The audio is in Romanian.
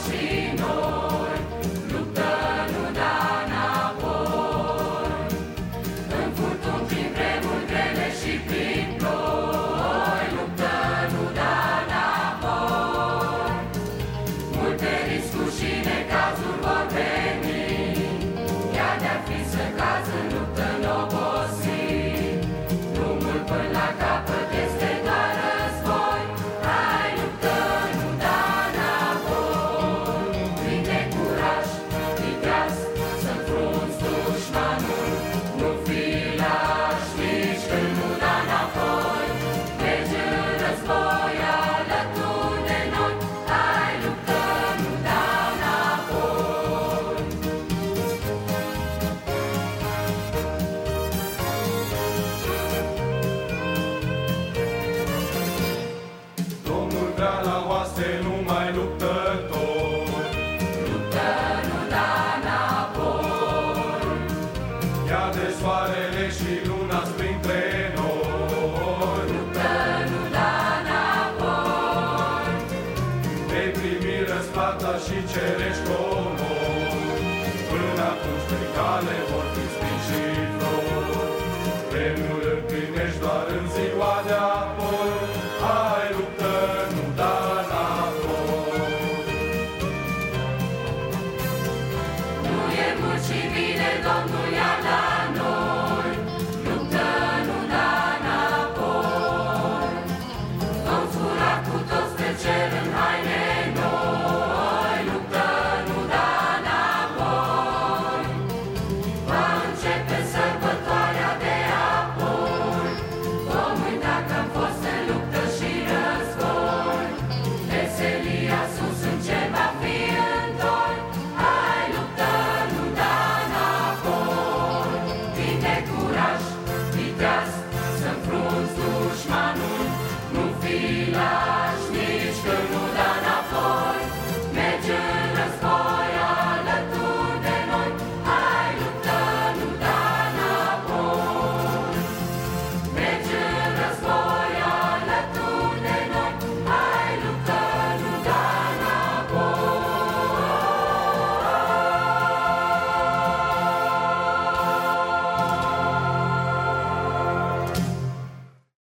și noi. Luptă, nu da înapoi. În furtuni, prin vremuri grele și prin ploi. Luptă, nu da înapoi. Multe riscuri și necazuri vor veni. Chiar de-ar fi să cazi în luptă, n-obosi. Drumul până la capăt este doar război. Hai, luptă, nu da înapoi. Plin de curaj, viteaz, să înfrunți dușmanul. Nu fi laș nici când nu da înapoi. Mergi în război alături de noi. Hai, luptă, nu da înapoi. Domnul vrea la oaste numai luptători. Luptă, nu da înapoi. Ia de soarele și luna printre noi. Luptă, nu da înapoi. Vei primi răsplata și cerești comori. Până atunci pe cale vor fi spini și flori. Premiul îl primești doar în ziua de apoi. Hai, luptă, nu da înapoi. Nu e mult și vin